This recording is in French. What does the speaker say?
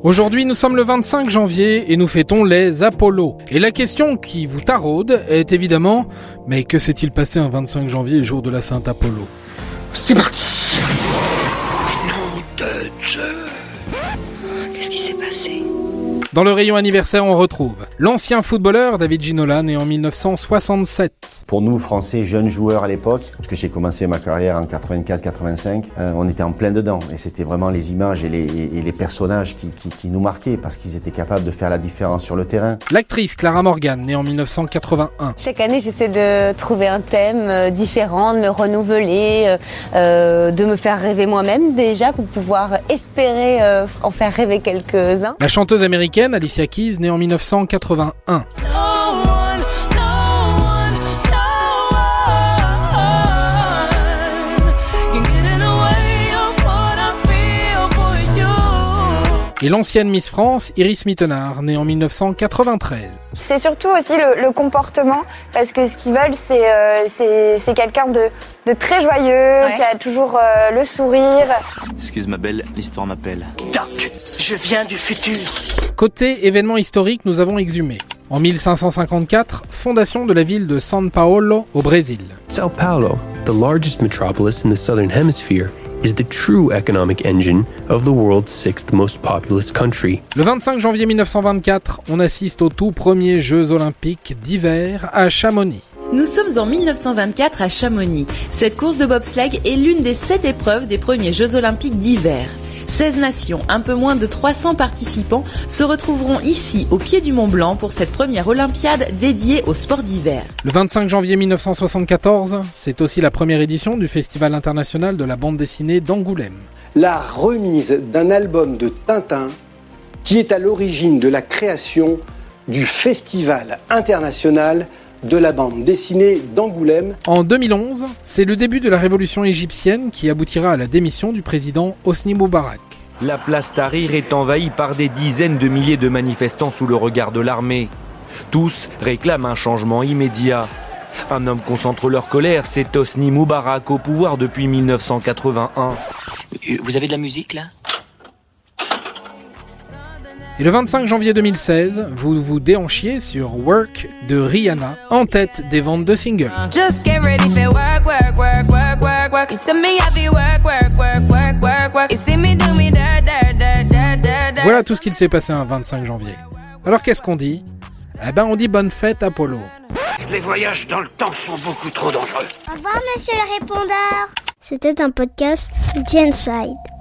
Aujourd'hui, nous sommes le 25 janvier et nous fêtons les Apollo. Et la question qui vous taraude est évidemment, mais que s'est-il passé un 25 janvier, jour de la Sainte Apollo ? C'est parti. Nom de Dieu. Qu'est-ce qui s'est passé ? Dans le rayon anniversaire, on retrouve l'ancien footballeur David Ginola, né en 1967. Pour nous, Français, jeunes joueurs à l'époque, parce que j'ai commencé ma carrière en 84-85, on était en plein dedans. Et c'était vraiment les images et les personnages qui nous marquaient, parce qu'ils étaient capables de faire la différence sur le terrain. L'actrice Clara Morgan, née en 1981. Chaque année, j'essaie de trouver un thème différent, de me renouveler, de me faire rêver moi-même déjà, pour pouvoir espérer en faire rêver quelques-uns. La chanteuse américaine Alicia Keys, née en 1981. Et l'ancienne Miss France, Iris Mittenard, née en 1993. C'est surtout aussi le comportement, parce que ce qu'ils veulent, c'est quelqu'un de très joyeux, qui a toujours le sourire. Excuse ma belle, l'histoire m'appelle. Doc, je viens du futur. Côté événements historiques, nous avons exhumé. En 1554, fondation de la ville de São Paulo au Brésil. Sao Paulo, the largest metropolis in the southern hemisphere, is the true economic engine of the world's sixth most populous country. Le 25 janvier 1924, on assiste aux tout premiers Jeux olympiques d'hiver à Chamonix. Nous sommes en 1924 à Chamonix. Cette course de bobsleigh est l'une des 7 épreuves des premiers Jeux olympiques d'hiver. 16 nations, un peu moins de 300 participants, se retrouveront ici, au pied du Mont Blanc, pour cette première Olympiade dédiée au sport d'hiver. Le 25 janvier 1974, c'est aussi la première édition du Festival international de la bande dessinée d'Angoulême. La remise d'un album de Tintin qui est à l'origine de la création du Festival international de la bande dessinée d'Angoulême. En 2011, c'est le début de la révolution égyptienne qui aboutira à la démission du président Hosni Moubarak. La place Tahrir est envahie par des dizaines de milliers de manifestants sous le regard de l'armée. Tous réclament un changement immédiat. Un homme concentre leur colère, c'est Hosni Moubarak au pouvoir depuis 1981. Vous avez de la musique là ? Et le 25 janvier 2016, vous vous déhanchiez sur Work de Rihanna, en tête des ventes de singles. Voilà tout ce qu'il s'est passé un 25 janvier. Alors qu'est-ce qu'on dit ? Eh ben on dit bonne fête Apollo. Les voyages dans le temps sont beaucoup trop dangereux. Au revoir monsieur le répondeur. C'était un podcast Genside.